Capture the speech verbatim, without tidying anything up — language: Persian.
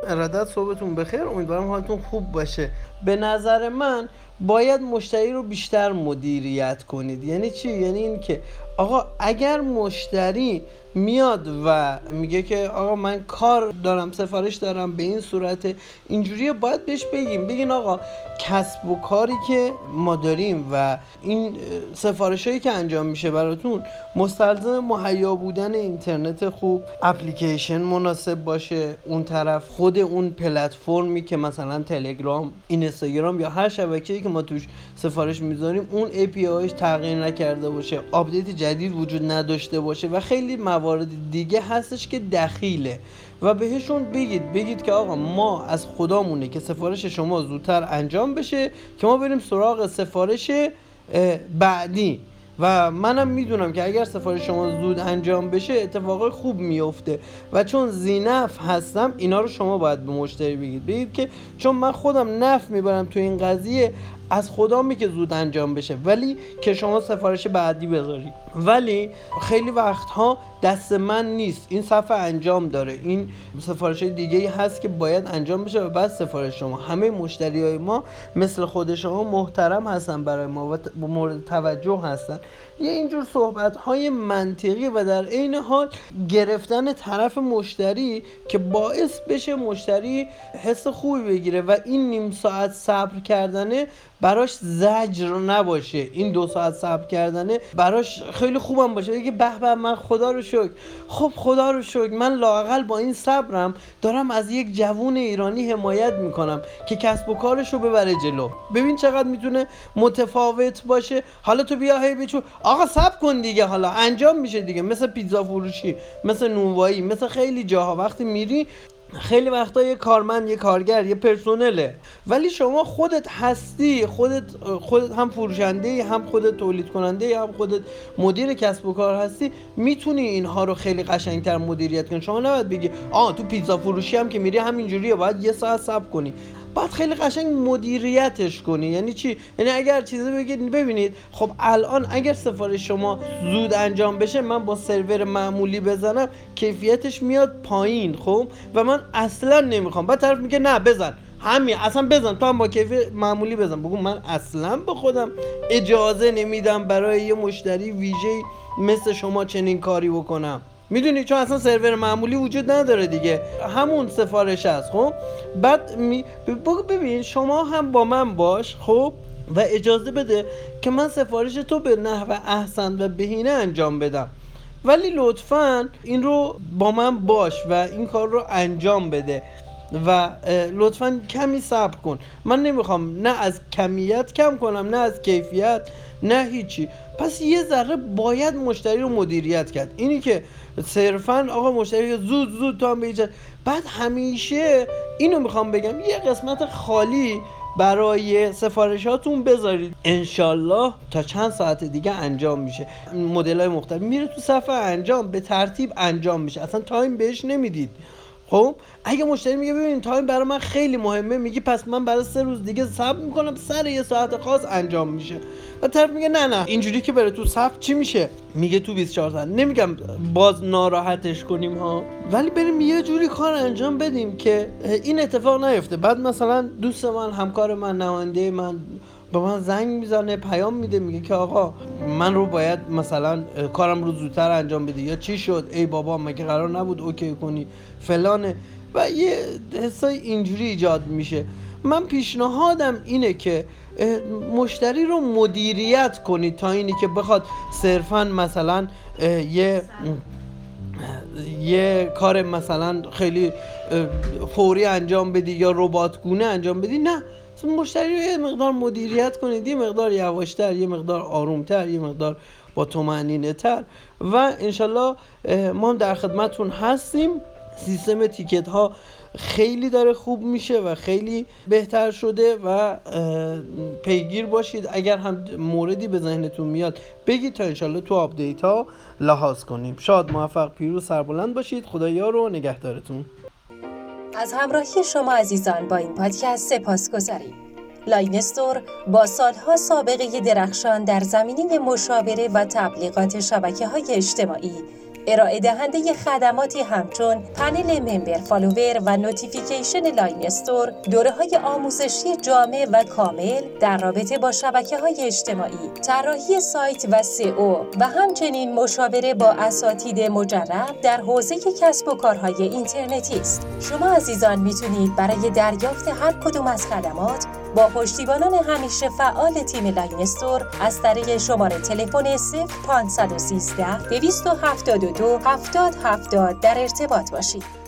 ارادت، صحبتون بخیر، امیدوارم حالتون خوب باشه. به نظر من باید مشتری رو بیشتر مدیریت کنید. یعنی چی؟ یعنی این که آقا اگر مشتری میاد و میگه که آقا من کار دارم، سفارش دارم به این صورت اینجوریه، باید بهش بگیم بگین آقا کسب و کاری که ما داریم و این سفارش هایی که انجام میشه براتون مستلزم مهیا بودن اینترنت خوب، اپلیکیشن مناسب باشه، اون طرف خود اون پلتفرمی که مثلا تلگرام، اینستاگرام یا هر شبکه‌ای که ما توش سفارش میذاریم اون ای پی آیش تغییر نکرده باشه، آپدیت جدید وجود نداشته باشه و خیلی موارد دیگه هستش که دخیله و بهشون بگید بگید که آقا ما از خدامونه که سفارش شما زودتر انجام بشه که ما بریم سراغ سفارش بعدی. و منم میدونم که اگر سفارش شما زود انجام بشه اتفاق خوب میفته و چون زینف هستم اینا رو شما باید به مشتری بگید بگید که چون من خودم نفع میبرم تو این قضیه، از خدامی که زود انجام بشه ولی که شما سفارش بعدی بذارید. ولی خیلی وقتها دست من نیست، این صفحه انجام داره، این سفارش دیگه هست که باید انجام بشه و بعد سفارش شما. همه مشتری های ما مثل خود شما محترم هستن برای ما و مورد توجه هستن. یه اینجور صحبت های منطقی و در عین حال گرفتن طرف مشتری که باعث بشه مشتری حس خوبی بگیره و این نیم ساعت صبر کردنه براش زجر نباشه، این دو ساعت صبر کردنه براش خیلی خوبم باشه، بگه به به من خدا رو شکر، خب خدا رو شکر من لااقل با این صبرم دارم از یک جوون ایرانی حمایت میکنم که کسب و کارش رو ببره جلو. ببین چقدر میتونه متفاوت باشه. حالا تو بیا هی بچو آقا صبر کن دیگه، حالا انجام میشه دیگه، مثل پیتزا فروشی، مثل نونوایی، مثل خیلی جاها وقتی میری خیلی وقتا یه کارمند، یه کارگر، یه پرسنله، ولی شما خودت هستی، خودت خودت هم فروشنده، هم خودت تولید کننده، هم خودت مدیر کسب و کار هستی، میتونی اینها رو خیلی قشنگتر مدیریت کنی. شما نباید بگی آ تو پیتزا فروشی هم که میری همینجوریه باید یه ساعت صبر کنی، باید خیلی قشنگ مدیریتش کنی. یعنی چی؟ یعنی اگر چیزی بگید ببینید خب الان اگر سفارش شما زود انجام بشه من با سرور معمولی بزنم کیفیتش میاد پایین، خب و من اصلا نمیخوام. بعد طرف میگه نه بزن همین اصلا بزن تو هم با کیفیت معمولی بزن. بگو من اصلا به خودم اجازه نمیدم برای یه مشتری ویژه مثل شما چنین کاری بکنم. میدونی چون اصلا سرور معمولی وجود نداره دیگه، همون سفارش هست. خب بعد می... ببین شما هم با من باش خب و اجازه بده که من سفارش تو به نحو احسن و بهینه انجام بدم، ولی لطفاً این رو با من باش و این کار رو انجام بده و لطفاً کمی صبر کن. من نمیخوام نه از کمیت کم کنم نه از کیفیت نه هیچی. پس یه ذره باید مشتری رو مدیریت کرد. اینی که صرفاً آقا مشتری زود زود تو هم بیچه. بعد همیشه اینو میخوام بگم یه قسمت خالی برای سفارشاتون بذارید، انشالله تا چند ساعت دیگه انجام میشه. مدل های مختلف میره تو صفحه انجام، به ترتیب انجام میشه، اصلا تایم بهش نمیدید. خب اگه مشتری میگه ببین تایم برای من خیلی مهمه، میگی پس من برای سه روز دیگه صبر میکنم سر یه ساعت خاص انجام میشه. و طرف میگه نه نه اینجوری که بره تو صف چی میشه، میگه تو بیست و چهار ساعت. نمیگم باز ناراحتش کنیم ها، ولی بریم یه جوری کار انجام بدیم که این اتفاق نیفته. بعد مثلا دوست من، همکار من، نماینده من به من زنگ میزنه، پیام میده، میگه که آقا من رو باید مثلا کارم رو زودتر انجام بدی، یا چی شد ای بابا مگه قرار نبود اوکی کنی فلانه، و یه حسای اینجوری ایجاد میشه. من پیشنهادم اینه که مشتری رو مدیریت کنید تا اینی که بخواد صرفا مثلا یه یه کار مثلا خیلی فوری انجام بدی یا رباتگونه انجام بدی. نه، مشتری رو یه مقدار مدیریت کنید، یه مقدار یواشتر، یه مقدار آرومتر، یه مقدار با طمأنینه تر، و انشالله ما در خدمتون هستیم. سیستم تیکت ها خیلی داره خوب میشه و خیلی بهتر شده و پیگیر باشید. اگر هم موردی به ذهنتون میاد بگید تا انشالله تو آپدیت ها لحاظ کنیم. شاد، موفق، پیروز، سربلند باشید. خدا یار و نگهدارتون. از همراهی شما عزیزان با این پادکست سپاسگزاریم. لاین استور با سالها سابقه درخشان در زمینه مشاوره و تبلیغات شبکه‌های اجتماعی ارائه دهنده خدماتی همچون پنل ممبر فالوور و نوتیفیکیشن لاین استور، دوره‌های آموزشی جامع و کامل در رابطه با شبکه‌های اجتماعی، طراحی سایت و سئو و همچنین مشاوره با اساتید مجرب در حوزه کسب و کارهای اینترنتی است. شما عزیزان میتونید برای دریافت هر کدوم از خدمات با پشتیبانان همیشه فعال تیم لاین استور از طریق شماره تلفن صفر پانصد و سیزده دویست و هفتاد و دو هفتاد هفتاد در ارتباط باشید.